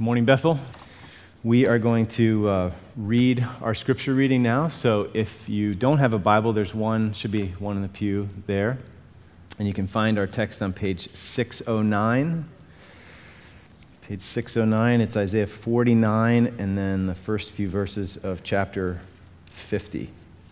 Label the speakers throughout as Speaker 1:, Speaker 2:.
Speaker 1: Morning, Bethel. We are going to read our scripture reading now. So if you don't have a Bible, should be one in the pew there. And you can find our text on page 609. Page 609, it's Isaiah 49, and then the first few verses of chapter 50.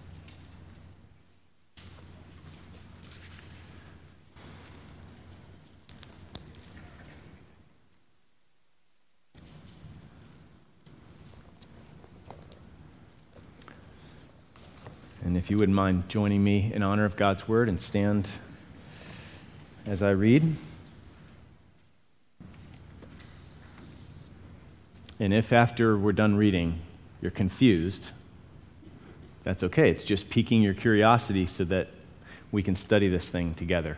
Speaker 1: And if you wouldn't mind joining me in honor of God's word and stand as I read. And if after we're done reading, you're confused, that's okay. It's just piquing your curiosity so that we can study this thing together.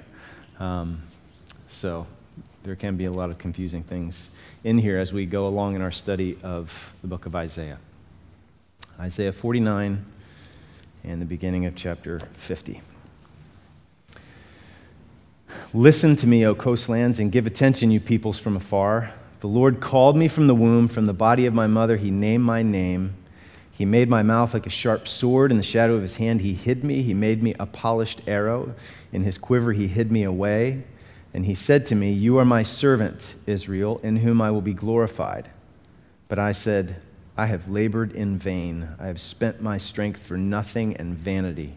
Speaker 1: So there can be a lot of confusing things in here as we go along in our study of the book of Isaiah. Isaiah 49 and the beginning of chapter 50. Listen to me, O coastlands, and give attention, you peoples from afar. The Lord called me from the womb, from the body of my mother. He named my name. He made my mouth like a sharp sword. In the shadow of his hand he hid me. He made me a polished arrow. In his quiver he hid me away. And he said to me, You are my servant, Israel, in whom I will be glorified. But I said, I have labored in vain. I have spent my strength for nothing and vanity.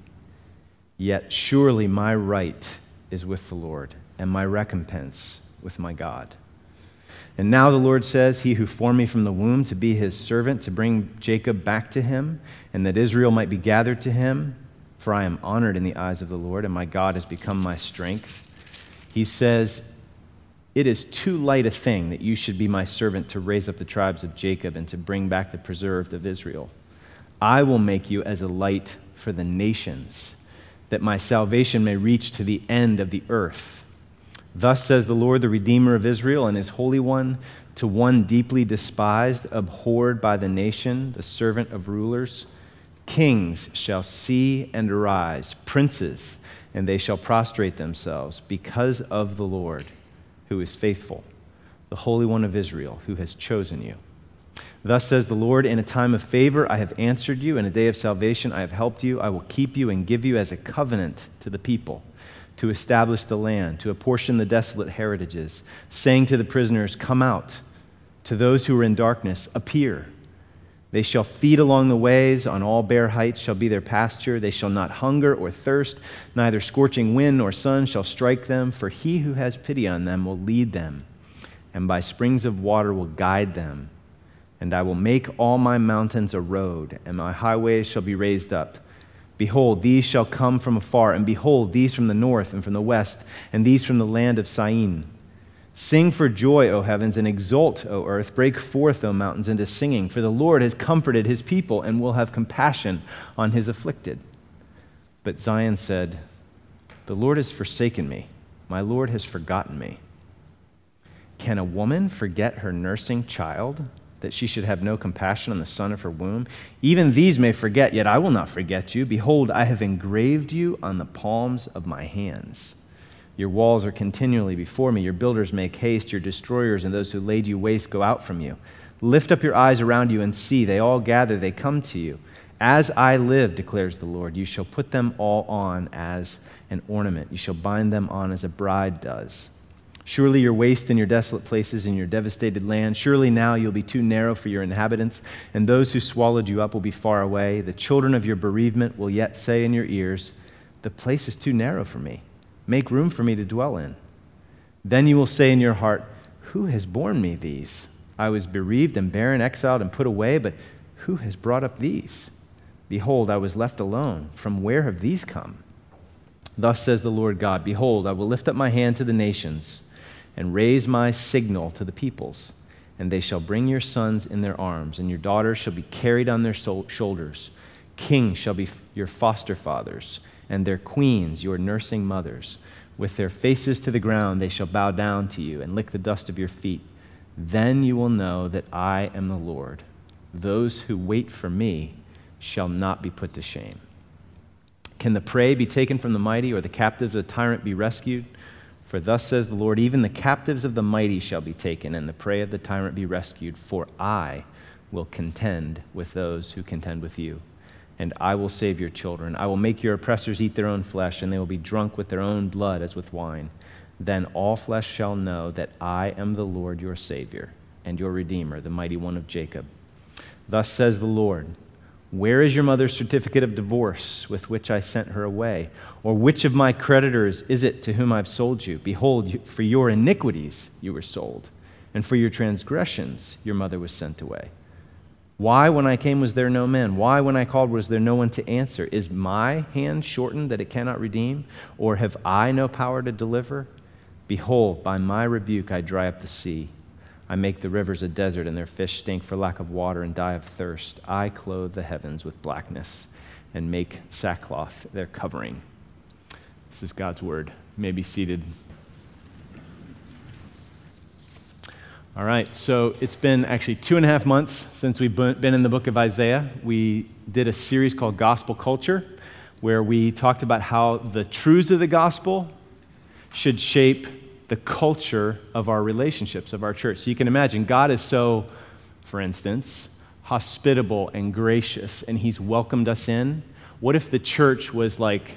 Speaker 1: Yet surely my right is with the Lord, and my recompense with my God. And now the Lord says, He who formed me from the womb to be his servant, to bring Jacob back to him, and that Israel might be gathered to him, for I am honored in the eyes of the Lord, and my God has become my strength. He says, It is too light a thing that you should be my servant to raise up the tribes of Jacob and to bring back the preserved of Israel. I will make you as a light for the nations, that my salvation may reach to the end of the earth. Thus says the Lord, the Redeemer of Israel and his Holy One, to one deeply despised, abhorred by the nation, the servant of rulers. Kings shall see and arise, princes, and they shall prostrate themselves because of the Lord, who is faithful, the Holy One of Israel, who has chosen you. Thus says the Lord, in a time of favor I have answered you, in a day of salvation I have helped you. I will keep you and give you as a covenant to the people, to establish the land, to apportion the desolate heritages, saying to the prisoners, Come out. To those who are in darkness, appear. They shall feed along the ways, on all bare heights shall be their pasture. They shall not hunger or thirst, neither scorching wind nor sun shall strike them, for he who has pity on them will lead them, and by springs of water will guide them. And I will make all my mountains a road, and my highways shall be raised up. Behold, these shall come from afar, and behold, these from the north and from the west, and these from the land of Syene. Sing for joy, O heavens, and exult, O earth. Break forth, O mountains, into singing, for the Lord has comforted his people and will have compassion on his afflicted. But Zion said, The Lord has forsaken me. My Lord has forgotten me. Can a woman forget her nursing child, that she should have no compassion on the son of her womb? Even these may forget, yet I will not forget you. Behold, I have engraved you on the palms of my hands. Your walls are continually before me. Your builders make haste. Your destroyers and those who laid you waste go out from you. Lift up your eyes around you and see. They all gather. They come to you. As I live, declares the Lord, you shall put them all on as an ornament. You shall bind them on as a bride does. Surely your waste in your desolate places in your devastated land. Surely now you'll be too narrow for your inhabitants, and those who swallowed you up will be far away. The children of your bereavement will yet say in your ears, The place is too narrow for me. Make room for me to dwell in. Then you will say in your heart, Who has borne me these? I was bereaved and barren, exiled and put away, but who has brought up these? Behold, I was left alone. From where have these come? Thus says the Lord God, Behold, I will lift up my hand to the nations and raise my signal to the peoples, and they shall bring your sons in their arms, and your daughters shall be carried on their shoulders. Kings shall be your foster fathers, and their queens your nursing mothers. With their faces to the ground they shall bow down to you and lick the dust of your feet. Then you will know that I am the Lord. Those who wait for me shall not be put to shame. Can the prey be taken from the mighty, or the captives of the tyrant be rescued? For thus says the Lord, even the captives of the mighty shall be taken, and the prey of the tyrant be rescued. For I will contend with those who contend with you, and I will save your children. I will make your oppressors eat their own flesh, and they will be drunk with their own blood as with wine. Then all flesh shall know that I am the Lord your Savior, and your Redeemer, the mighty one of Jacob. Thus says the Lord, where is your mother's certificate of divorce with which I sent her away? Or which of my creditors is it to whom I've sold you? Behold, for your iniquities you were sold, and for your transgressions your mother was sent away. Why, when I came, was there no man? Why, when I called, was there no one to answer? Is my hand shortened that it cannot redeem? Or have I no power to deliver? Behold, by my rebuke I dry up the sea. I make the rivers a desert, and their fish stink for lack of water and die of thirst. I clothe the heavens with blackness and make sackcloth their covering. This is God's word. You may be seated. All right, so it's been actually 2.5 months since we've been in the book of Isaiah. We did a series called Gospel Culture, where we talked about how the truths of the gospel should shape the culture of our relationships, of our church. So you can imagine, God is so, for instance, hospitable and gracious, and he's welcomed us in. What if the church was like,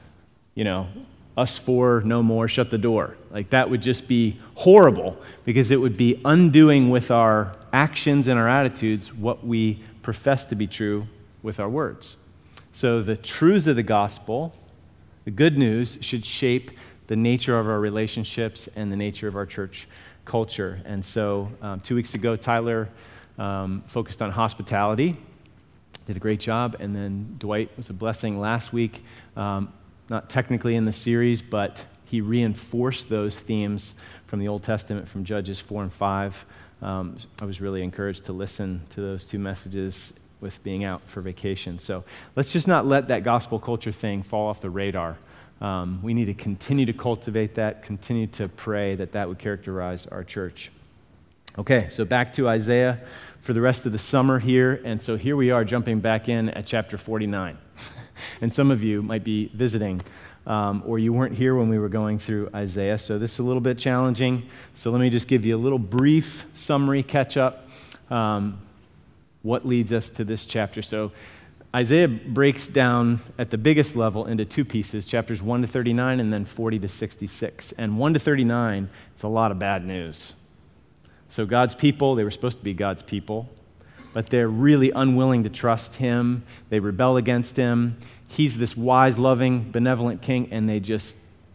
Speaker 1: us four, no more, shut the door? Like, that would just be horrible, because it would be undoing with our actions and our attitudes what we profess to be true with our words. So the truths of the gospel, the good news, should shape the nature of our relationships and the nature of our church culture. And so 2 weeks ago, Tyler focused on hospitality, did a great job, and then Dwight was a blessing last week, not technically in the series, but he reinforced those themes from the Old Testament, from Judges 4 and 5. I was really encouraged to listen to those two messages with being out for vacation. So let's just not let that gospel culture thing fall off the radar. We need to continue to cultivate that, continue to pray that that would characterize our church. Okay, so back to Isaiah for the rest of the summer here. And so here we are jumping back in at chapter 49. And some of you might be visiting, or you weren't here when we were going through Isaiah. So this is a little bit challenging. So let me just give you a little brief summary catch-up. What leads us to this chapter? So Isaiah breaks down at the biggest level into two pieces, chapters 1 to 39 and then 40 to 66. And 1 to 39, it's a lot of bad news. So God's people, they were supposed to be God's people, but they're really unwilling to trust him. They rebel against him. He's this wise, loving, benevolent king, and they just,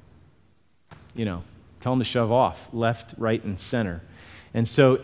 Speaker 1: tell him to shove off, left, right, and center. And so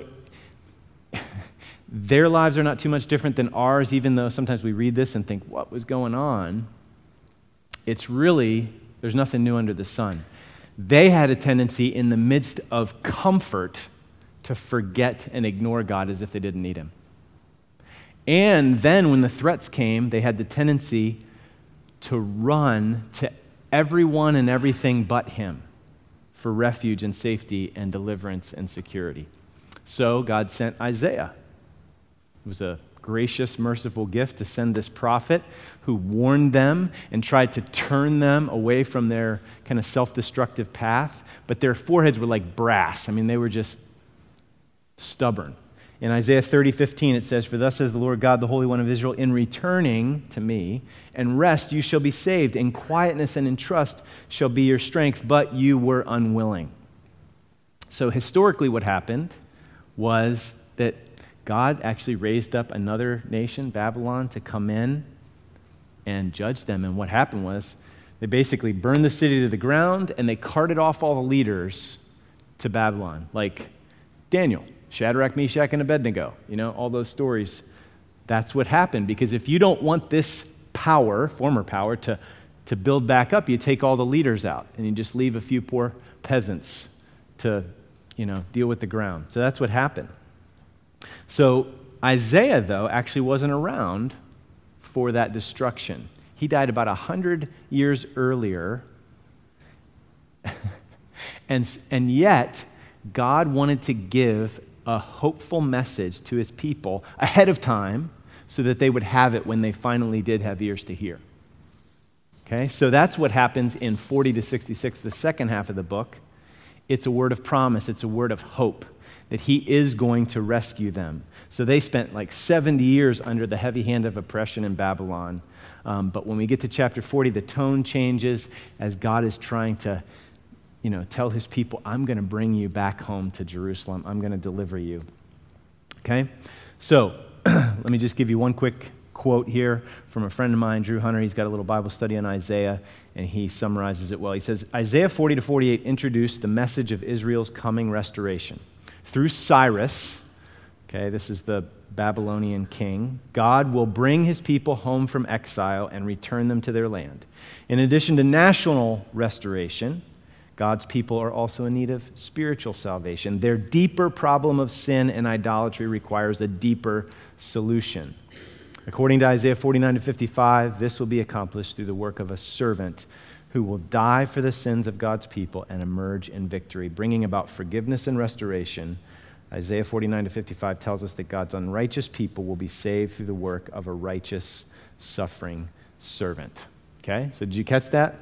Speaker 1: their lives are not too much different than ours, even though sometimes we read this and think, what was going on? It's really, there's nothing new under the sun. They had a tendency in the midst of comfort to forget and ignore God as if they didn't need him. And then when the threats came, they had the tendency to run to everyone and everything but him for refuge and safety and deliverance and security. So God sent Isaiah. It was a gracious, merciful gift to send this prophet who warned them and tried to turn them away from their kind of self-destructive path, but their foreheads were like brass. I mean, they were just stubborn. In Isaiah 30:15, it says, "For thus says the Lord God, the Holy One of Israel, in returning to me and rest you shall be saved. In quietness and in trust shall be your strength, but you were unwilling." So historically what happened was that God actually raised up another nation, Babylon, to come in and judge them. And what happened was they basically burned the city to the ground and they carted off all the leaders to Babylon, like Daniel, Shadrach, Meshach, and Abednego, all those stories. That's what happened, because if you don't want this power, former power, to build back up, you take all the leaders out and you just leave a few poor peasants to, deal with the ground. So that's what happened. So Isaiah, though, actually wasn't around for that destruction. He died about 100 years earlier, and yet God wanted to give a hopeful message to his people ahead of time so that they would have it when they finally did have ears to hear. Okay, so that's what happens in 40 to 66, the second half of the book. It's a word of promise. It's a word of hope that he is going to rescue them. So they spent like 70 years under the heavy hand of oppression in Babylon. But when we get to chapter 40, the tone changes as God is trying to, tell his people, I'm going to bring you back home to Jerusalem. I'm going to deliver you. Okay? So let me just give you one quick quote here from a friend of mine, Drew Hunter. He's got a little Bible study on Isaiah, and he summarizes it well. He says, Isaiah 40 to 48 introduced the message of Israel's coming restoration. Through Cyrus, okay, this is the Babylonian king, God will bring his people home from exile and return them to their land. In addition to national restoration, God's people are also in need of spiritual salvation. Their deeper problem of sin and idolatry requires a deeper solution. According to Isaiah 49 to 55, this will be accomplished through the work of a servant who will die for the sins of God's people and emerge in victory, bringing about forgiveness and restoration. Isaiah 49 to 55 tells us that God's unrighteous people will be saved through the work of a righteous, suffering servant. Okay, so did you catch that?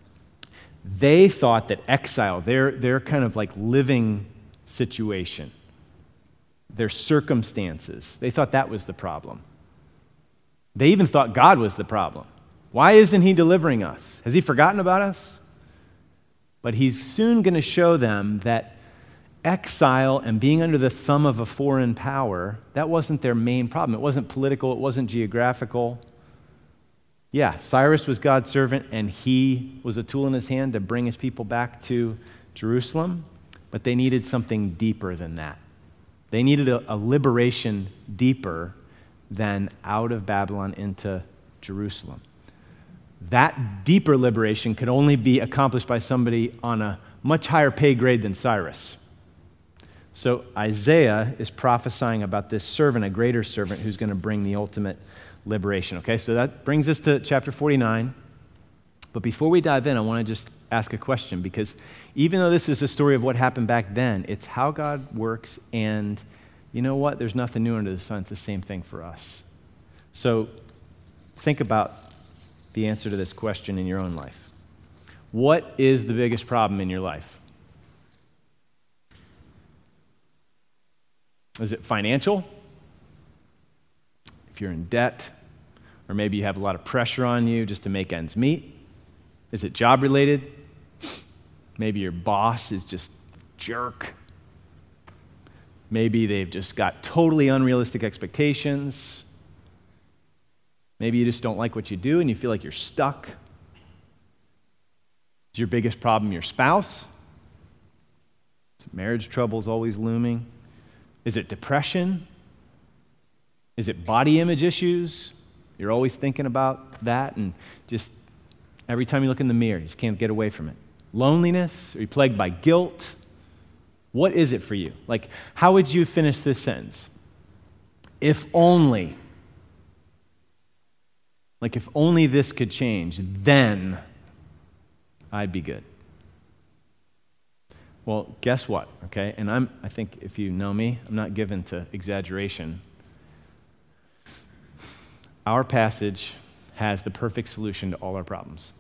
Speaker 1: They thought that exile, their kind of like living situation, their circumstances, they thought that was the problem. They even thought God was the problem. Why isn't he delivering us? Has he forgotten about us? But he's soon going to show them that exile and being under the thumb of a foreign power, that wasn't their main problem. It wasn't political. It wasn't geographical. Yeah, Cyrus was God's servant, and he was a tool in his hand to bring his people back to Jerusalem, but they needed something deeper than that. They needed a liberation deeper than out of Babylon into Jerusalem. That deeper liberation could only be accomplished by somebody on a much higher pay grade than Cyrus. So Isaiah is prophesying about this servant, a greater servant, who's going to bring the ultimate liberation. Okay, so that brings us to chapter 49. But before we dive in, I want to just ask a question, because even though this is a story of what happened back then, it's how God works, and you know what? There's nothing new under the sun. It's the same thing for us. So think about the answer to this question in your own life. What is the biggest problem in your life? Is it financial? If you're in debt, or maybe you have a lot of pressure on you just to make ends meet? Is it job related? Maybe your boss is just a jerk. Maybe they've just got totally unrealistic expectations. Maybe you just don't like what you do and you feel like you're stuck. Is your biggest problem your spouse? Is marriage troubles always looming? Is it depression? Is it body image issues? You're always thinking about that, and just every time you look in the mirror, you just can't get away from it. Loneliness? Are you plagued by guilt? What is it for you? Like, how would you finish this sentence? If only. Like, if only this could change, then I'd be good. Well, guess what, okay? And I think if you know me, I'm not given to exaggeration. Our passage has the perfect solution to all our problems.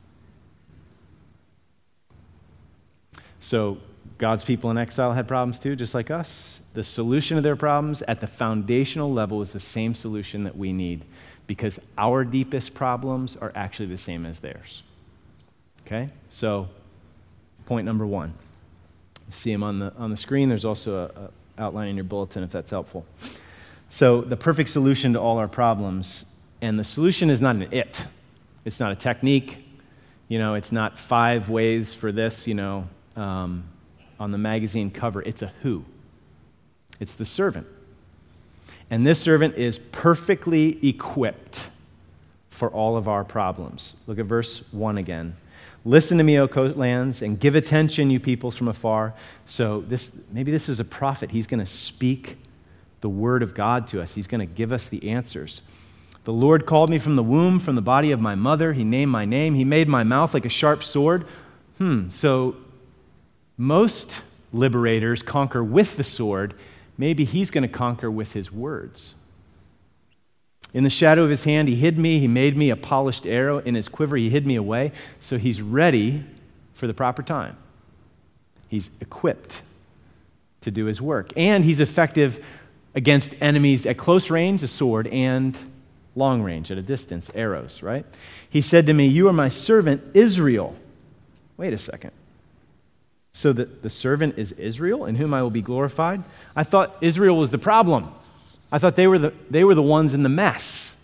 Speaker 1: So, God's people in exile had problems too, just like us. The solution to their problems at the foundational level is the same solution that we need, because our deepest problems are actually the same as theirs. Okay? So, point number one. You see them on the screen. There's also an outline in your bulletin if that's helpful. So, the perfect solution to all our problems, and the solution is not an it. It's not a technique. It's not 5 ways for this, on the magazine cover. It's a who. It's the servant. And this servant is perfectly equipped for all of our problems. Look at verse 1 again. Listen to me, O coastlands, and give attention, you peoples from afar. So maybe this is a prophet. He's going to speak the word of God to us. He's going to give us the answers. The Lord called me from the womb, from the body of my mother. He named my name. He made my mouth like a sharp sword. So most liberators conquer with the sword. Maybe he's going to conquer with his words. In the shadow of his hand, he hid me. He made me a polished arrow. In his quiver, he hid me away. So he's ready for the proper time. He's equipped to do his work. And he's effective against enemies at close range, a sword, and long range, at a distance, arrows, right? He said to me, "You are my servant, Israel." Wait a second. So the servant is Israel, in whom I will be glorified? I thought Israel was the problem. I thought they were the ones in the mess.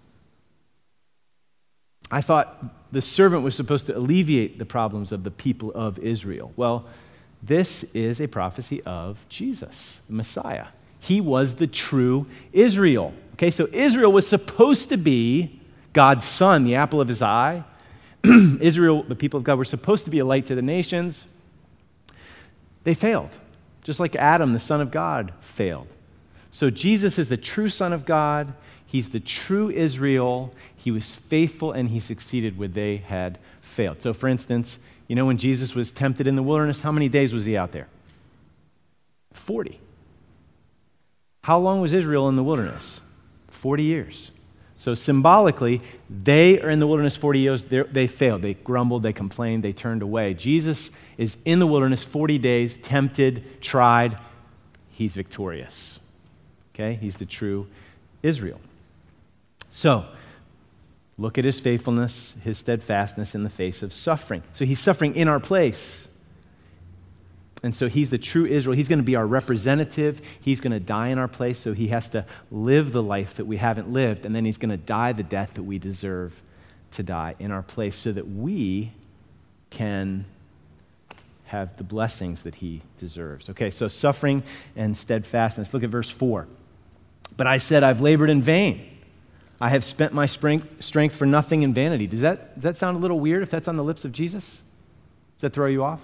Speaker 1: I thought the servant was supposed to alleviate the problems of the people of Israel. Well, this is a prophecy of Jesus, the Messiah. He was the true Israel. Okay, so Israel was supposed to be God's son, the apple of his eye. Israel, the people of God, were supposed to be a light to the nations. They failed, just like Adam, the son of God, failed. So Jesus is the true Son of God. He's the true Israel. He was faithful and he succeeded where they had failed. So for instance, you know when Jesus was tempted in the wilderness, how many days was he out there? 40. How long was Israel in the wilderness? 40 years. So symbolically, they are in the wilderness 40 years. They failed. They grumbled. They complained. They turned away. Jesus is in the wilderness 40 days, tempted, tried. He's victorious. Okay? He's the true Israel. So, look at his faithfulness, his steadfastness in the face of suffering. So he's suffering in our place. And so he's the true Israel. He's going to be our representative. He's going to die in our place, so he has to live the life that we haven't lived, and then he's going to die the death that we deserve to die in our place so that we can have the blessings that he deserves. Okay, so suffering and steadfastness. Look at verse 4. But I said, I've labored in vain. I have spent my strength for nothing in vanity. Does that sound a little weird if that's on the lips of Jesus? Does that throw you off?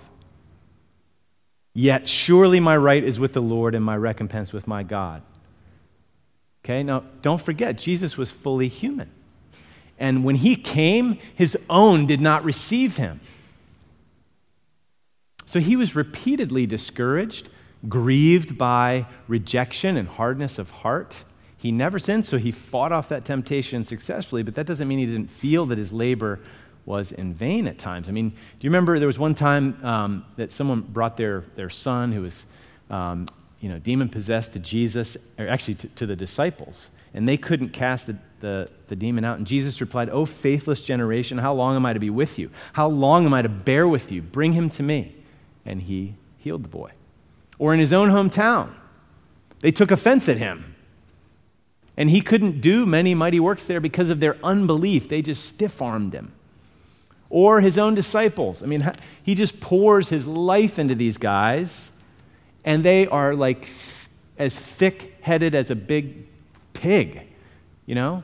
Speaker 1: Yet surely my right is with the Lord and my recompense with my God. Okay, now don't forget, Jesus was fully human. And when he came, his own did not receive him. So he was repeatedly discouraged, grieved by rejection and hardness of heart. He never sinned, so he fought off that temptation successfully, but that doesn't mean he didn't feel that his labor was in vain at times. I mean, do you remember there was one time that someone brought their son who was demon-possessed to Jesus, or actually to the disciples, and they couldn't cast the demon out. And Jesus replied, "O faithless generation, how long am I to be with you? How long am I to bear with you? Bring him to me." And he healed the boy. Or in his own hometown, they took offense at him. And he couldn't do many mighty works there because of their unbelief. They just stiff-armed him. Or his own disciples. I mean, he just pours his life into these guys, and they are like as thick-headed as a big pig, you know?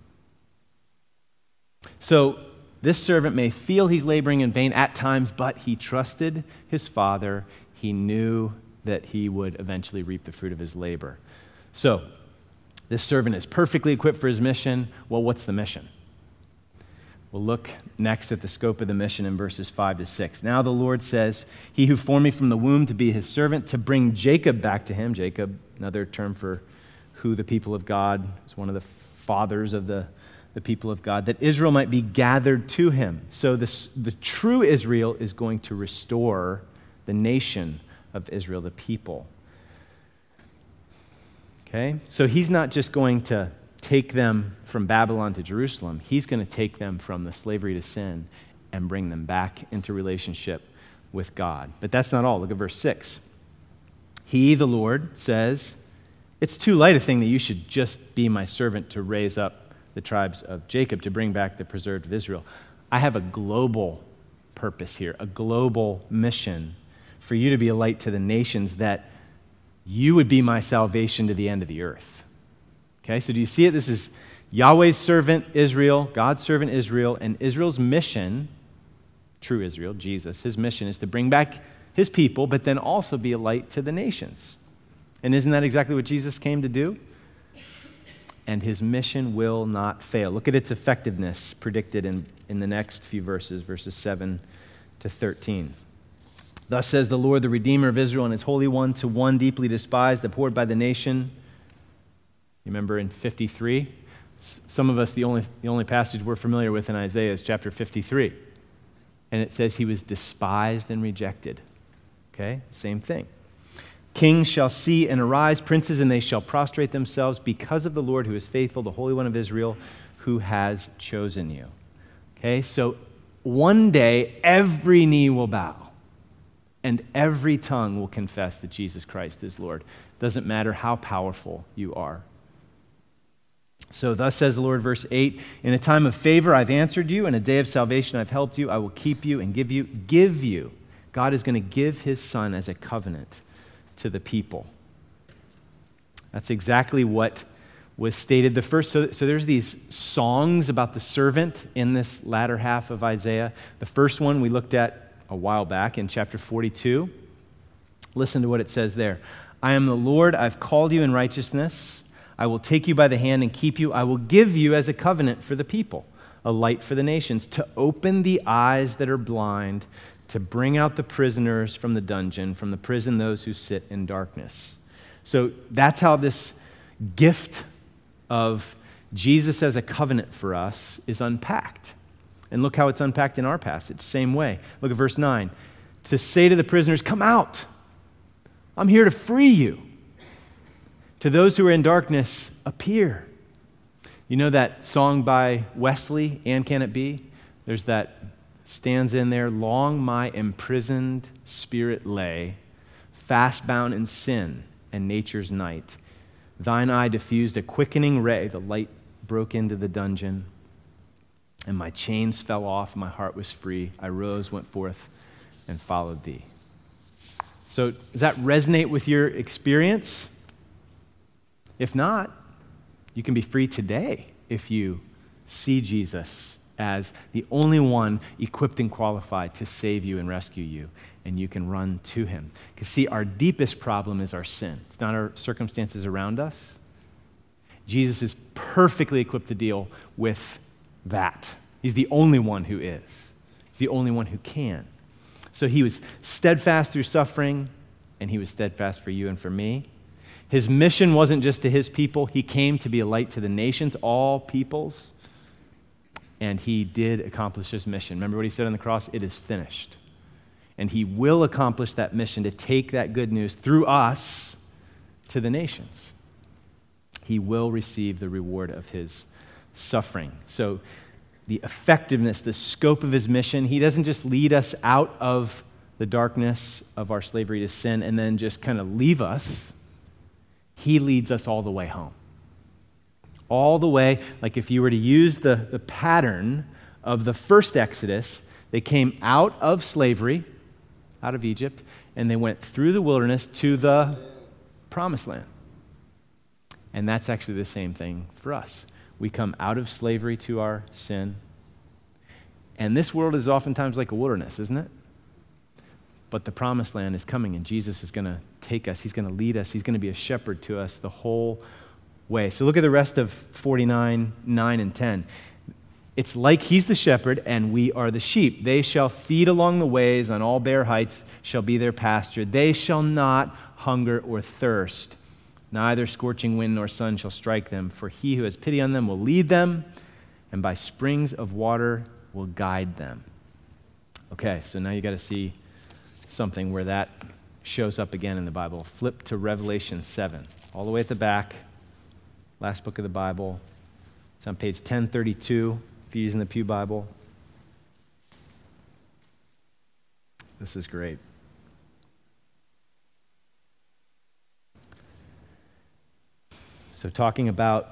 Speaker 1: So this servant may feel he's laboring in vain at times, but he trusted his Father. He knew that he would eventually reap the fruit of his labor. So this servant is perfectly equipped for his mission. Well, what's the mission? We'll look next at the scope of the mission in verses 5 to 6. Now the Lord says, "He who formed me from the womb to be his servant, to bring Jacob back to him." Jacob, another term for who the people of God, is one of the fathers of the people of God, that Israel might be gathered to him. So the true Israel is going to restore the nation of Israel, the people. Okay? So he's not just going to take them from Babylon to Jerusalem. He's going to take them from the slavery to sin and bring them back into relationship with God. But that's not all. Look at verse 6. He, the Lord, says, "It's too light a thing that you should just be my servant to raise up the tribes of Jacob, to bring back the preserved of Israel. I have a global purpose here, a global mission for you to be a light to the nations, that you would be my salvation to the end of the earth." Okay, so do you see it? This is Yahweh's servant Israel, God's servant Israel, and Israel's mission, true Israel, Jesus, his mission is to bring back his people, but then also be a light to the nations. And isn't that exactly what Jesus came to do? And his mission will not fail. Look at its effectiveness predicted in the next few verses, verses 7 to 13. "Thus says the Lord, the Redeemer of Israel, and his Holy One, to one deeply despised, abhorred by the nation." You remember in 53? Some of us, the only passage we're familiar with in Isaiah is chapter 53. And it says he was despised and rejected. Okay, same thing. Kings shall see and arise, princes, and they shall prostrate themselves because of the Lord who is faithful, the Holy One of Israel, who has chosen you. Okay, so one day every knee will bow and every tongue will confess that Jesus Christ is Lord. Doesn't matter how powerful you are. So thus says the Lord, verse 8, in a time of favor I've answered you, in a day of salvation I've helped you, I will keep you and give you. God is going to give his son as a covenant to the people. That's exactly what was stated the first. So there's these songs about the servant in this latter half of Isaiah. The first one we looked at a while back in chapter 42. Listen to what it says there. I am the Lord, I've called you in righteousness. I will take you by the hand and keep you. I will give you as a covenant for the people, a light for the nations, to open the eyes that are blind, to bring out the prisoners from the dungeon, from the prison those who sit in darkness. So that's how this gift of Jesus as a covenant for us is unpacked. And look how it's unpacked in our passage, same way. Look at verse 9. To say to the prisoners, come out. I'm here to free you. To those who are in darkness, appear. You know that song by Wesley, And Can It Be? There's that stanza in there, long my imprisoned spirit lay, fast bound in sin and nature's night. Thine eye diffused a quickening ray, the light broke into the dungeon, and my chains fell off, my heart was free. I rose, went forth, and followed thee. So does that resonate with your experience? If not, you can be free today if you see Jesus as the only one equipped and qualified to save you and rescue you, and you can run to him. Because see, our deepest problem is our sin. It's not our circumstances around us. Jesus is perfectly equipped to deal with that. He's the only one who is. He's the only one who can. So he was steadfast through suffering, and he was steadfast for you and for me. His mission wasn't just to his people. He came to be a light to the nations, all peoples. And he did accomplish his mission. Remember what he said on the cross? It is finished. And he will accomplish that mission to take that good news through us to the nations. He will receive the reward of his suffering. So the effectiveness, the scope of his mission, he doesn't just lead us out of the darkness of our slavery to sin and then just kind of leave us. He leads us all the way home. All the way, like if you were to use the pattern of the first Exodus, they came out of slavery, out of Egypt, and they went through the wilderness to the promised land. And that's actually the same thing for us. We come out of slavery to our sin. And this world is oftentimes like a wilderness, isn't it? But the promised land is coming, and Jesus is going to take us. He's going to lead us. He's going to be a shepherd to us the whole way. So look at the rest of 49, 9, and 10. It's like he's the shepherd, and we are the sheep. They shall feed along the ways, on all bare heights shall be their pasture. They shall not hunger or thirst. Neither scorching wind nor sun shall strike them, for he who has pity on them will lead them, and by springs of water will guide them. Okay, so now you got to see something where that shows up again in the Bible. Flip to Revelation 7, all the way at the back, last book of the Bible. It's on page 1032 if you're using the Pew Bible. This is great. So talking about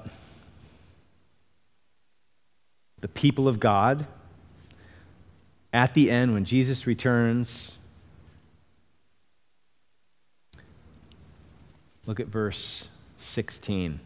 Speaker 1: the people of God, at the end when Jesus returns, look at verse 16.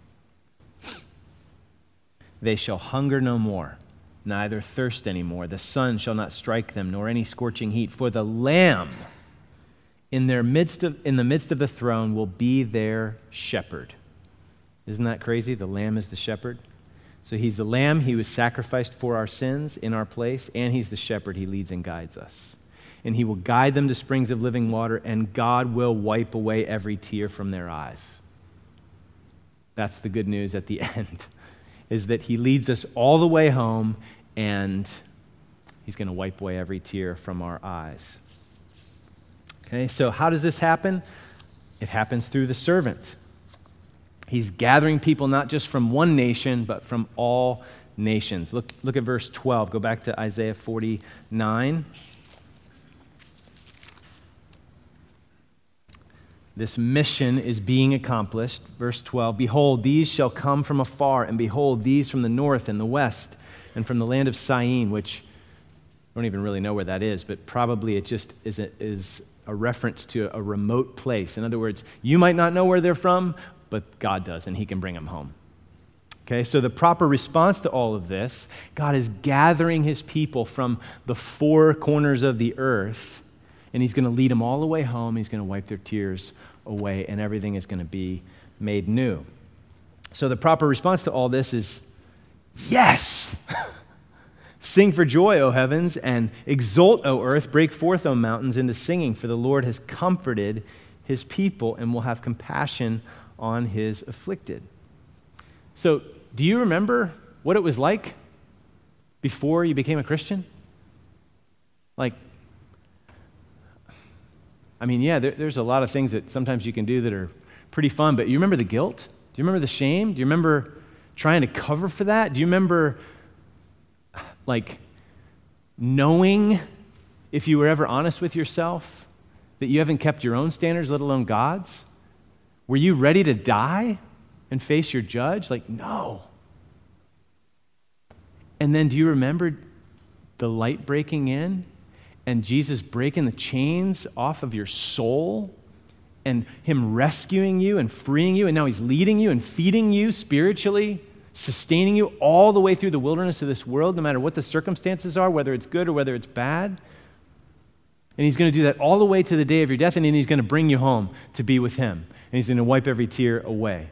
Speaker 1: They shall hunger no more, neither thirst any more. The sun shall not strike them, nor any scorching heat. For the Lamb in the midst of the throne will be their shepherd. Isn't that crazy? The Lamb is the shepherd. So he's the Lamb. He was sacrificed for our sins in our place, and he's the shepherd. He leads and guides us. And he will guide them to springs of living water, and God will wipe away every tear from their eyes. That's the good news at the end, is that he leads us all the way home, and he's going to wipe away every tear from our eyes. Okay, so how does this happen? It happens through the servant. He's gathering people not just from one nation, but from all nations. Look at verse 12. Go back to Isaiah 49. This mission is being accomplished. Verse 12, behold, these shall come from afar, and behold, these from the north and the west, and from the land of Syene, which I don't even really know where that is, but probably it just is a reference to a remote place. In other words, you might not know where they're from, but God does, and he can bring them home. Okay, so the proper response to all of this, God is gathering his people from the four corners of the earth, and he's going to lead them all the way home. He's going to wipe their tears away, and everything is going to be made new. So the proper response to all this is, yes! Sing for joy, O heavens, and exult, O earth. Break forth, O mountains, into singing, for the Lord has comforted his people and will have compassion on his afflicted. So, do you remember what it was like before you became a Christian? There's a lot of things that sometimes you can do that are pretty fun, but you remember the guilt? Do you remember the shame? Do you remember trying to cover for that? Do you remember, knowing, if you were ever honest with yourself, that you haven't kept your own standards, let alone God's? Were you ready to die and face your judge? No. And then do you remember the light breaking in and Jesus breaking the chains off of your soul and him rescuing you and freeing you, and now he's leading you and feeding you spiritually, sustaining you all the way through the wilderness of this world, no matter what the circumstances are, whether it's good or whether it's bad? And he's going to do that all the way to the day of your death, and then he's going to bring you home to be with him. And he's going to wipe every tear away.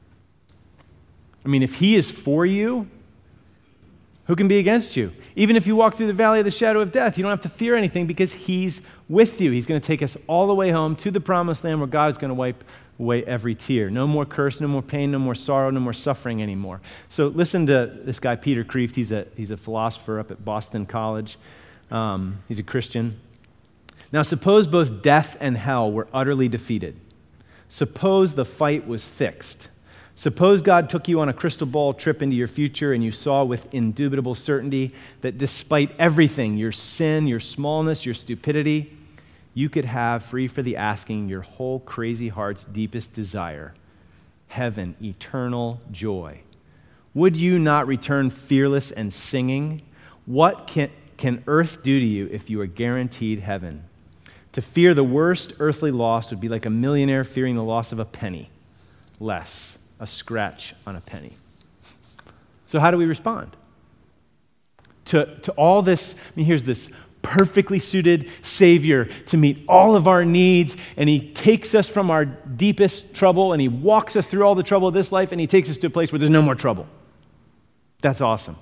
Speaker 1: If he is for you, who can be against you? Even if you walk through the valley of the shadow of death, you don't have to fear anything because he's with you. He's going to take us all the way home to the promised land where God is going to wipe away every tear. No more curse, no more pain, no more sorrow, no more suffering anymore. So listen to this guy, Peter Kreeft. He's a philosopher up at Boston College. He's a Christian. Now, suppose both death and hell were utterly defeated. Suppose the fight was fixed. Suppose God took you on a crystal ball trip into your future and you saw with indubitable certainty that despite everything, your sin, your smallness, your stupidity, you could have, free for the asking, your whole crazy heart's deepest desire, heaven, eternal joy. Would you not return fearless and singing? What can earth do to you if you are guaranteed heaven? To fear the worst earthly loss would be like a millionaire fearing the loss of a penny less. A scratch on a penny. So how do we respond? To all this, here's this perfectly suited Savior to meet all of our needs, and he takes us from our deepest trouble, and he walks us through all the trouble of this life, and he takes us to a place where there's no more trouble. That's awesome.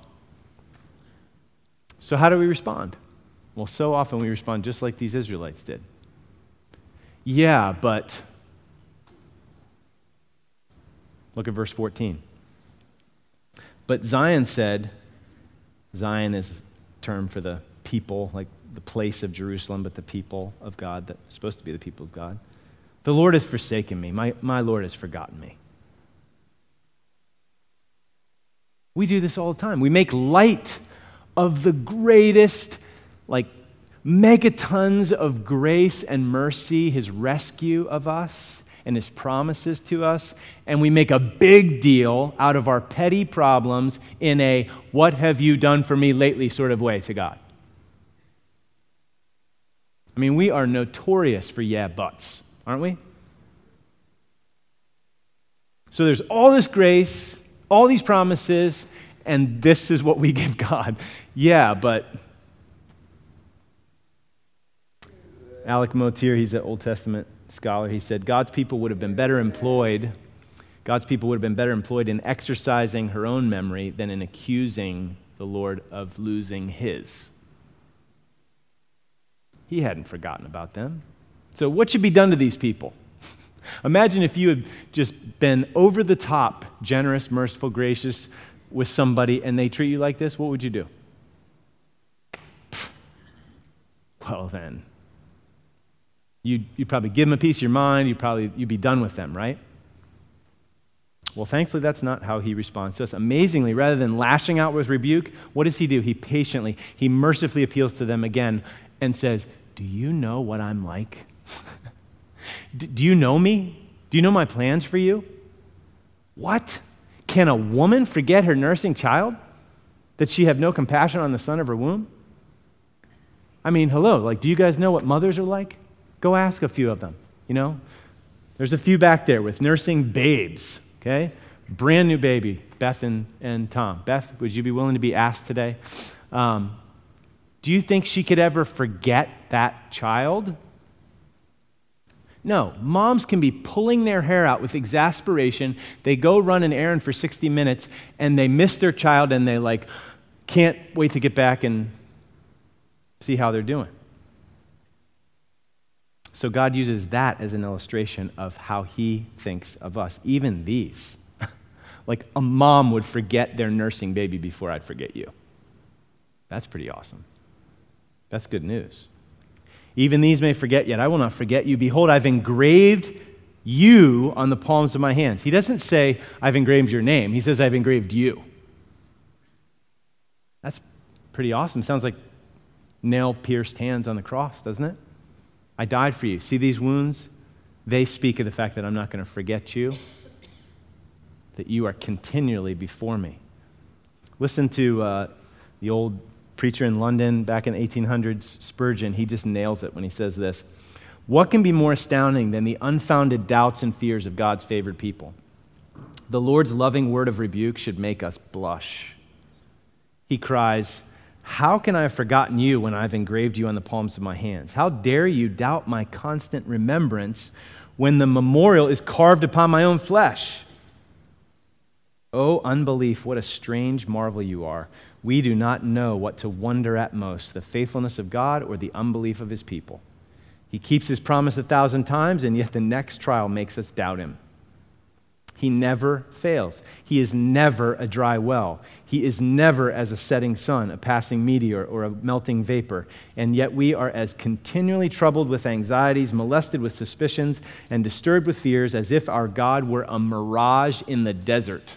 Speaker 1: So how do we respond? Well, so often we respond just like these Israelites did. Yeah, but... Look at verse 14. But Zion said, Zion is a term for the people, like the place of Jerusalem, but the people of God, that's supposed to be the people of God. The Lord has forsaken me. My Lord has forgotten me. We do this all the time. We make light of the greatest, megatons of grace and mercy, his rescue of us, and his promises to us, and we make a big deal out of our petty problems in a what have you done for me lately sort of way to God. We are notorious for yeah buts, aren't we? So there's all this grace, all these promises, and this is what we give God. Yeah, but Alec Motyer, he's an Old Testament scholar, he said, God's people would have been better employed in exercising her own memory than in accusing the Lord of losing his. He hadn't forgotten about them. So what should be done to these people? Imagine if you had just been over the top, generous, merciful, gracious with somebody and they treat you like this, what would you do? Well then, You'd probably give them a piece of your mind. You'd be done with them, right? Well, thankfully, that's not how he responds to us. Amazingly, rather than lashing out with rebuke, what does he do? He mercifully appeals to them again and says, do you know what I'm like? Do you know me? Do you know my plans for you? What? Can a woman forget her nursing child? That she have no compassion on the son of her womb? I mean, hello, do you guys know what mothers are like? Go ask a few of them, There's a few back there with nursing babes, okay? Brand new baby, Beth and Tom. Beth, would you be willing to be asked today? Do you think she could ever forget that child? No, moms can be pulling their hair out with exasperation. They go run an errand for 60 minutes, and they miss their child, and they can't wait to get back and see how they're doing. So God uses that as an illustration of how he thinks of us. Even these. A mom would forget their nursing baby before I'd forget you. That's pretty awesome. That's good news. Even these may forget, yet I will not forget you. Behold, I've engraved you on the palms of my hands. He doesn't say, I've engraved your name. He says, I've engraved you. That's pretty awesome. Sounds like nail-pierced hands on the cross, doesn't it? I died for you. See these wounds? They speak of the fact that I'm not going to forget you, that you are continually before me. Listen to the old preacher in London back in the 1800s, Spurgeon. He just nails it when he says this. What can be more astounding than the unfounded doubts and fears of God's favored people? The Lord's loving word of rebuke should make us blush. He cries, how can I have forgotten you when I've engraved you on the palms of my hands? How dare you doubt my constant remembrance when the memorial is carved upon my own flesh? O unbelief, what a strange marvel you are. We do not know what to wonder at most, the faithfulness of God or the unbelief of his people. He keeps his promise 1,000 times, and yet the next trial makes us doubt him. He never fails. He is never a dry well. He is never as a setting sun, a passing meteor, or a melting vapor. And yet we are as continually troubled with anxieties, molested with suspicions, and disturbed with fears as if our God were a mirage in the desert.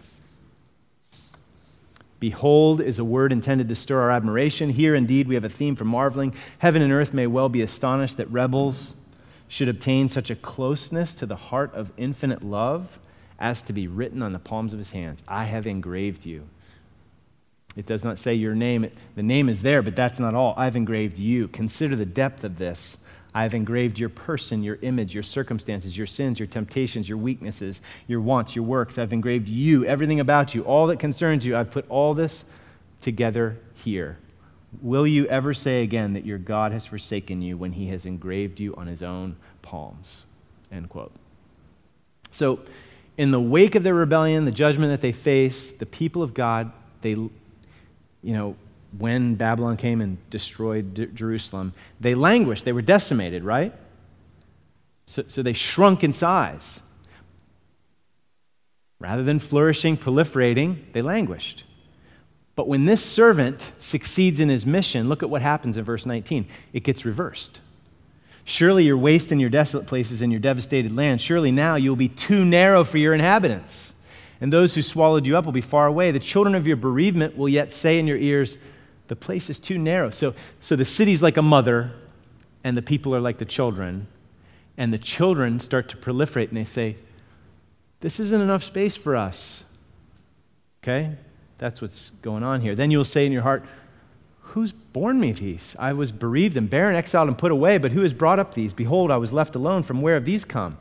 Speaker 1: Behold is a word intended to stir our admiration. Here, indeed, we have a theme for marveling. Heaven and earth may well be astonished that rebels should obtain such a closeness to the heart of infinite love as to be written on the palms of his hands. I have engraved you. It does not say your name. The name is there, but that's not all. I've engraved you. Consider the depth of this. I have engraved your person, your image, your circumstances, your sins, your temptations, your weaknesses, your wants, your works. I've engraved you, everything about you, all that concerns you. I've put all this together here. Will you ever say again that your God has forsaken you when he has engraved you on his own palms? End quote. So, in the wake of their rebellion, the judgment that they face, the people of God, when Babylon came and destroyed Jerusalem, they languished. They were decimated, right? So they shrunk in size. Rather than flourishing, proliferating, they languished. But when this servant succeeds in his mission, look at what happens in verse 19. It gets reversed. Surely you're waste in your desolate places and your devastated land. Surely now you'll be too narrow for your inhabitants. And those who swallowed you up will be far away. The children of your bereavement will yet say in your ears, the place is too narrow. So the city's like a mother, and the people are like the children. And the children start to proliferate, and they say, this isn't enough space for us. Okay? That's what's going on here. Then you'll say in your heart, who's borne me these? I was bereaved and barren, exiled and put away, but who has brought up these? Behold, I was left alone. From where have these come?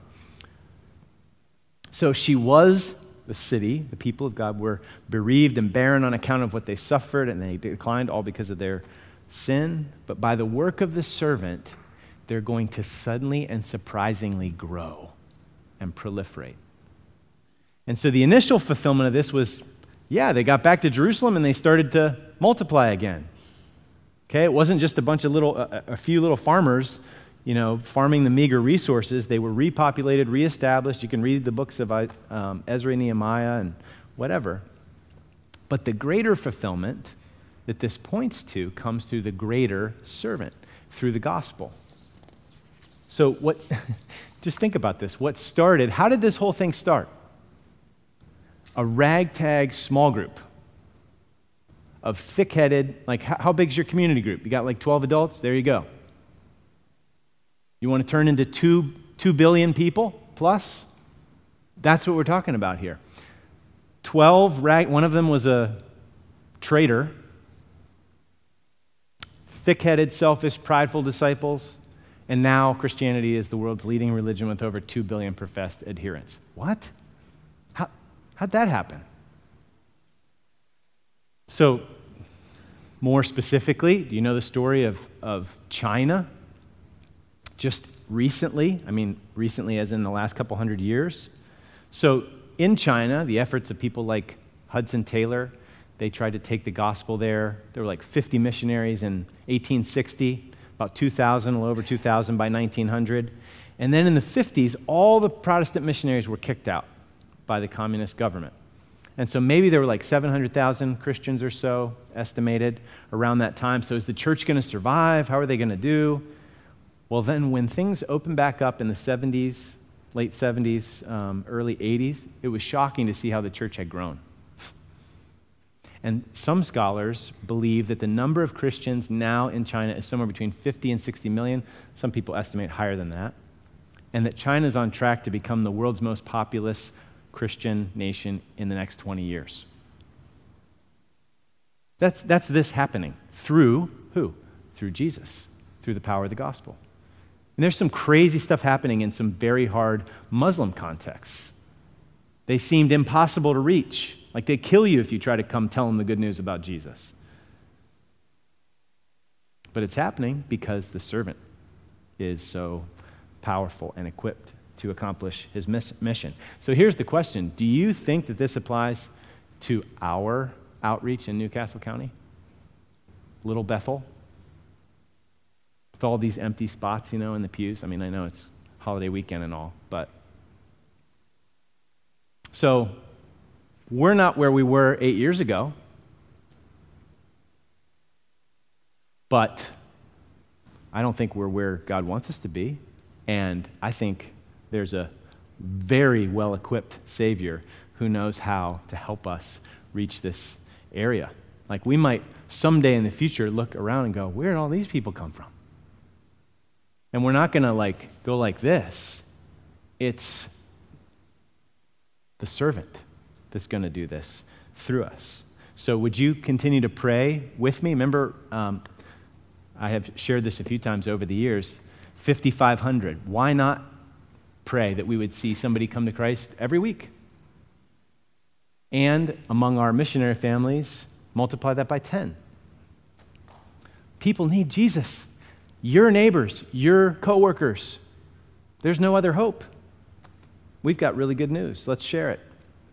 Speaker 1: So she was the city, the people of God were bereaved and barren on account of what they suffered, and they declined all because of their sin. But by the work of the servant, they're going to suddenly and surprisingly grow and proliferate. And so the initial fulfillment of this was, they got back to Jerusalem and they started to multiply again. Okay, it wasn't just a few little farmers, farming the meager resources. They were repopulated, reestablished. You can read the books of Ezra and Nehemiah and whatever. But the greater fulfillment that this points to comes through the greater servant, through the gospel. So what, just think about this. What started, how did this whole thing start? A ragtag small group of thick-headed, like how big's your community group? You got like 12 adults? There you go. You want to turn into 2 billion people plus? That's what we're talking about here. 12, one of them was a traitor. Thick-headed, selfish, prideful disciples. And now Christianity is the world's leading religion with over 2 billion professed adherents. What? How'd that happen? So, more specifically, do you know the story of China? Just recently, recently as in the last couple hundred years. So, in China, the efforts of people like Hudson Taylor, they tried to take the gospel there. There were like 50 missionaries in 1860, about 2,000, a little over 2,000 by 1900. And then in the 50s, all the Protestant missionaries were kicked out by the communist government. And so maybe there were like 700,000 Christians or so estimated around that time. So is the church going to survive? How are they going to do? Well, then when things opened back up in the 70s, late 70s, early 80s, it was shocking to see how the church had grown. And some scholars believe that the number of Christians now in China is somewhere between 50 and 60 million. Some people estimate higher than that. And that China is on track to become the world's most populous Christian nation in the next 20 years. That's this happening through who? Through Jesus, through the power of the gospel. And there's some crazy stuff happening in some very hard Muslim contexts. They seemed impossible to reach. Like they kill you if you try to come tell them the good news about Jesus. But it's happening because the servant is so powerful and equipped to accomplish his mission. So here's the question. Do you think that this applies to our outreach in Newcastle County? Little Bethel? With all these empty spots, in the pews? I know it's holiday weekend and all, but... So, we're not where we were 8 years ago, but I don't think we're where God wants us to be, and I think there's a very well-equipped Savior who knows how to help us reach this area. Like we might someday in the future look around and go, where did all these people come from? And we're not going to go like this. It's the servant that's going to do this through us. So would you continue to pray with me? Remember, I have shared this a few times over the years, 5,500. Why not pray that we would see somebody come to Christ every week? And among our missionary families, multiply that by 10. People need Jesus. Your neighbors, your coworkers. There's no other hope. We've got really good news. Let's share it.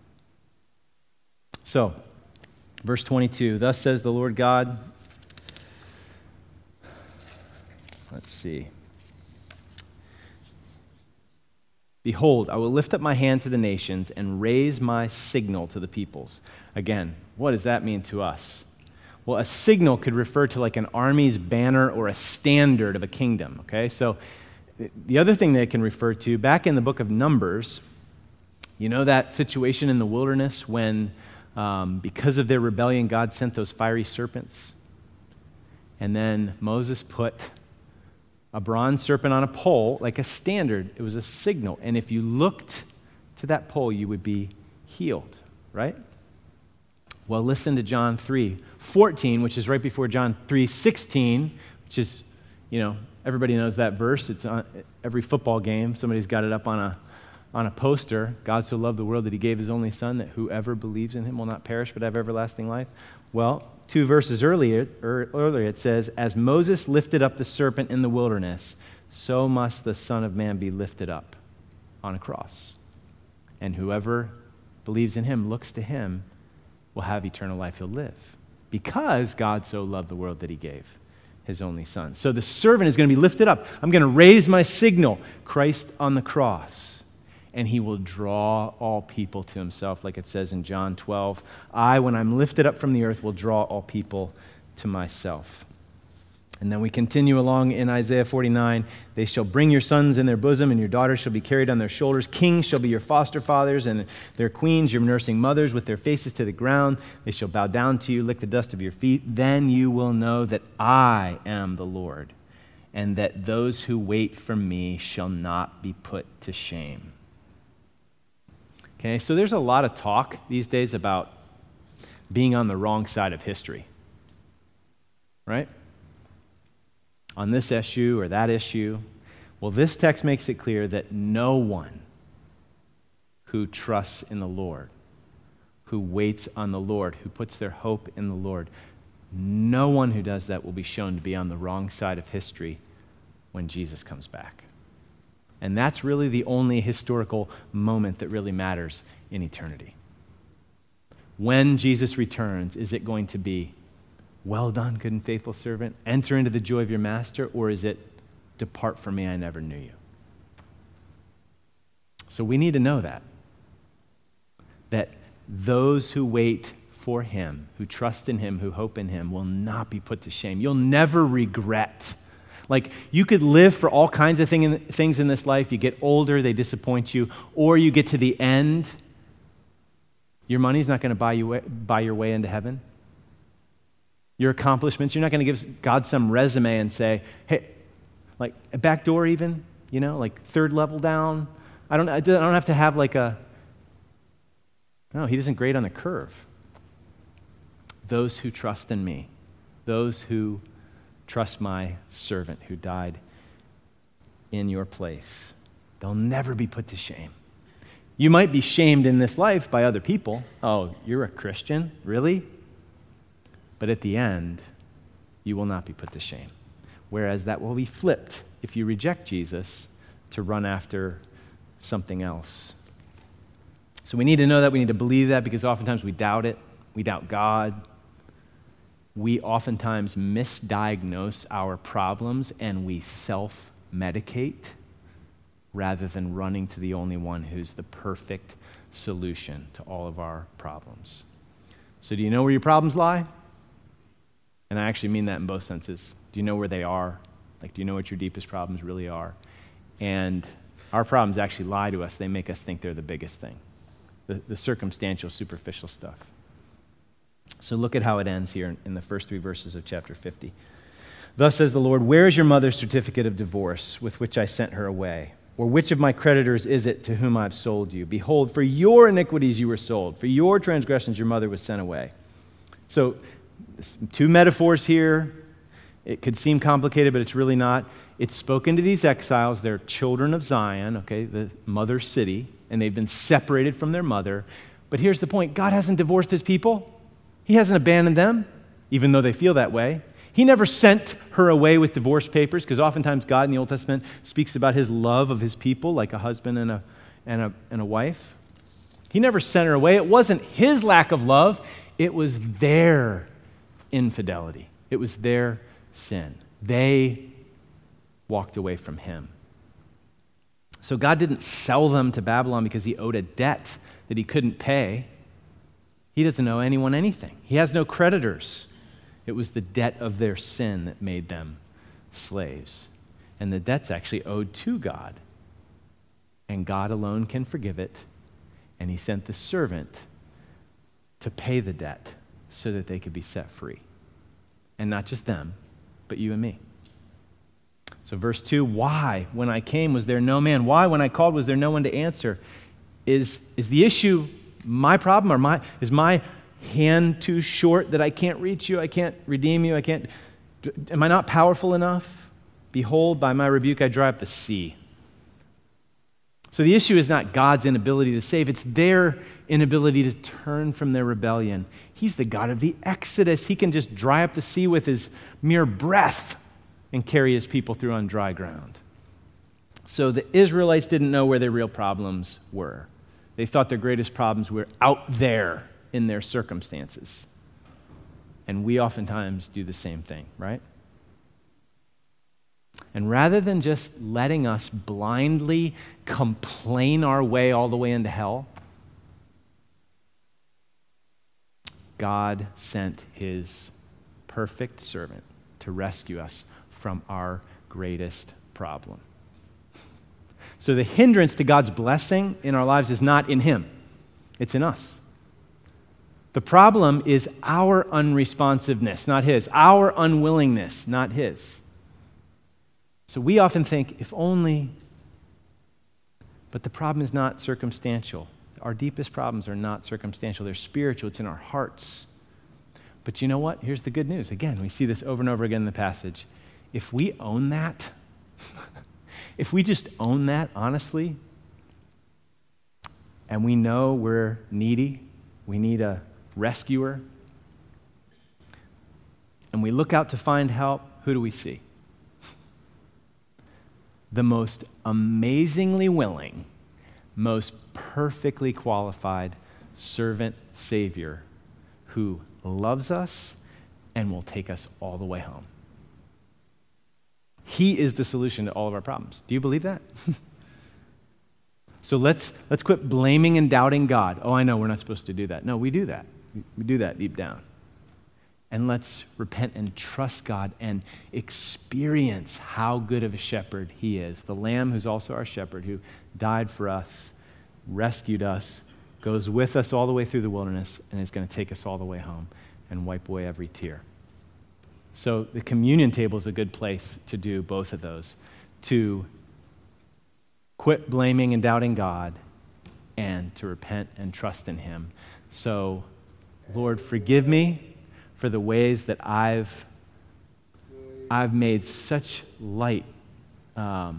Speaker 1: So, verse 22, thus says the Lord God. Let's see. Behold, I will lift up my hand to the nations and raise my signal to the peoples. Again, what does that mean to us? Well, a signal could refer to like an army's banner or a standard of a kingdom, okay? So the other thing that it can refer to, back in the book of Numbers, you know that situation in the wilderness when, because of their rebellion, God sent those fiery serpents? And then Moses put a bronze serpent on a pole, like a standard. It was a signal. And if you looked to that pole, you would be healed, right? Well, listen to John 3:14, which is right before John 3:16, which is, everybody knows that verse. It's on every football game. Somebody's got it up on a poster. God so loved the world that he gave his only son, that whoever believes in him will not perish but have everlasting life. Well, 2 verses earlier it says, as Moses lifted up the serpent in the wilderness, so must the Son of Man be lifted up on a cross. And whoever believes in him, looks to him, will have eternal life. He'll live. Because God so loved the world that he gave his only son. So the servant is going to be lifted up. I'm going to raise my signal, Christ on the cross. And he will draw all people to himself, like it says in John 12. I, when I'm lifted up from the earth, will draw all people to myself. And then we continue along in Isaiah 49. They shall bring your sons in their bosom, and your daughters shall be carried on their shoulders. Kings shall be your foster fathers, and their queens your nursing mothers, with their faces to the ground. They shall bow down to you, lick the dust of your feet. Then you will know that I am the Lord, and that those who wait for me shall not be put to shame. Okay, so there's a lot of talk these days about being on the wrong side of history, right? On this issue or that issue. Well, this text makes it clear that no one who trusts in the Lord, who waits on the Lord, who puts their hope in the Lord, no one who does that will be shown to be on the wrong side of history when Jesus comes back. And that's really the only historical moment that really matters in eternity. When Jesus returns, is it going to be, well done, good and faithful servant, enter into the joy of your master, or is it, depart from me, I never knew you? So we need to know that those who wait for him, who trust in him, who hope in him, will not be put to shame. You'll never regret. Like, you could live for all kinds of things in this life. You get older, they disappoint you, or you get to the end, your money's not going to buy your way into heaven. Your accomplishments, you're not going to give God some resume and say, hey, like a back door even, like third level down. I don't have to have like no, he doesn't grade on the curve. Those who trust in me, those who trust my servant who died in your place, they'll never be put to shame. You might be shamed in this life by other people. Oh, you're a Christian? Really? But at the end, you will not be put to shame. Whereas that will be flipped if you reject Jesus to run after something else. So we need to know that. We need to believe that, because oftentimes we doubt it. We doubt God. We oftentimes misdiagnose our problems and we self-medicate rather than running to the only one who's the perfect solution to all of our problems. So do you know where your problems lie? And I actually mean that in both senses. Do you know where they are? Like, do you know what your deepest problems really are? And our problems actually lie to us. They make us think they're the biggest thing, the circumstantial, superficial stuff. So look at how it ends here in the first 3 verses of chapter 50. Thus says the Lord, where is your mother's certificate of divorce with which I sent her away? Or which of my creditors is it to whom I've sold you? Behold, for your iniquities you were sold. For your transgressions your mother was sent away. So 2 metaphors here. It could seem complicated, but it's really not. It's spoken to these exiles. They're children of Zion, okay, the mother city, and they've been separated from their mother. But here's the point. God hasn't divorced his people. He hasn't abandoned them, even though they feel that way. He never sent her away with divorce papers, because oftentimes God in the Old Testament speaks about his love of his people, like a husband and a wife. He never sent her away. It wasn't his lack of love. It was their infidelity. It was their sin. They walked away from him. So God didn't sell them to Babylon because he owed a debt that he couldn't pay. He doesn't owe anyone anything. He has no creditors. It was the debt of their sin that made them slaves. And the debt's actually owed to God. And God alone can forgive it. And he sent the servant to pay the debt so that they could be set free. And not just them, but you and me. So verse 2, why, when I came, was there no man? Why, when I called, was there no one to answer? Is the issue my problem, or is my hand too short that I can't reach you? I can't redeem you? Am I not powerful enough? Behold, by my rebuke I dry up the sea. So the issue is not God's inability to save, it's their inability to turn from their rebellion. He's the God of the Exodus. He can just dry up the sea with his mere breath and carry his people through on dry ground. So the Israelites didn't know where their real problems were. They thought their greatest problems were out there in their circumstances. And we oftentimes do the same thing, right? And rather than just letting us blindly complain our way all the way into hell, God sent his perfect servant to rescue us from our greatest problem. So the hindrance to God's blessing in our lives is not in him. It's in us. The problem is our unresponsiveness, not his. Our unwillingness, not his. So we often think, if only, but the problem is not circumstantial. Our deepest problems are not circumstantial. They're spiritual. It's in our hearts. But you know what? Here's the good news. Again, we see this over and over again in the passage. If we own that, if we just own that honestly, and we know we're needy, we need a rescuer, and we look out to find help, who do we see? The most amazingly willing, most perfectly qualified servant Savior who loves us and will take us all the way home. He is the solution to all of our problems. Do you believe that? So let's quit blaming and doubting God. Oh, I know we're not supposed to do that. No, we do that. We do that deep down. And let's repent and trust God and experience how good of a shepherd he is. The Lamb who's also our shepherd, who died for us, rescued us, goes with us all the way through the wilderness, and is going to take us all the way home and wipe away every tear. So the communion table is a good place to do both of those, to quit blaming and doubting God and to repent and trust in him. So, Lord, forgive me for the ways that I've made such light, I've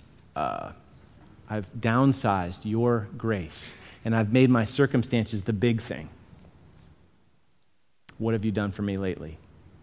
Speaker 1: downsized your grace, and I've made my circumstances the big thing. What have you done for me lately?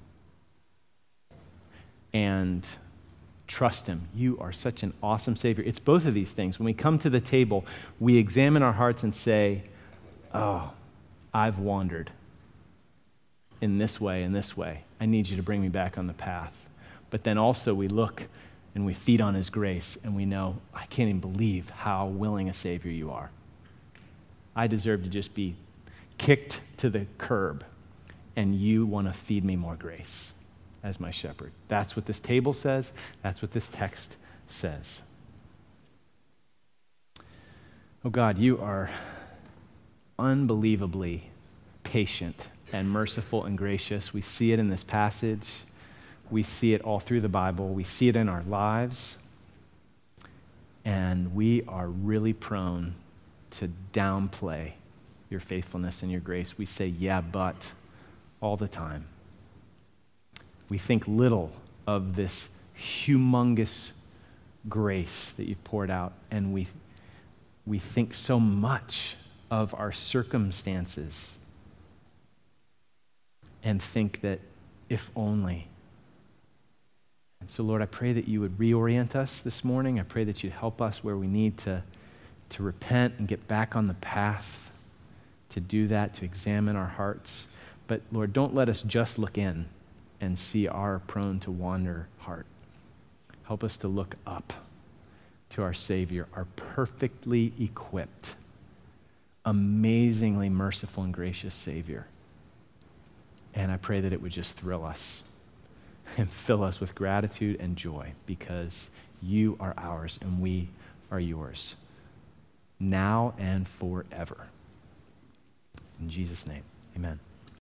Speaker 1: And trust him. You are such an awesome Savior. It's both of these things. When we come to the table, we examine our hearts and say, oh, I've wandered in this way, in this way. I need you to bring me back on the path. But then also we look and we feed on his grace and we know, I can't even believe how willing a Savior you are. I deserve to just be kicked to the curb, and you want to feed me more grace as my shepherd. That's what this table says. That's what this text says. Oh God, you are unbelievably patient and merciful and gracious. We see it in this passage. We see it all through the Bible. We see it in our lives. And we are really prone to downplay your faithfulness and your grace. We say, yeah, but, all the time. We think little of this humongous grace that you've poured out, and we think so much of our circumstances and think that if only. And so, Lord, I pray that you would reorient us this morning. I pray that you'd help us where we need to repent and get back on the path to do that, to examine our hearts. But, Lord, don't let us just look in and see our prone to wander heart. Help us to look up to our Savior, our perfectly equipped, amazingly merciful and gracious Savior. And I pray that it would just thrill us and fill us with gratitude and joy, because you are ours and we are yours, now and forever. In Jesus' name, amen.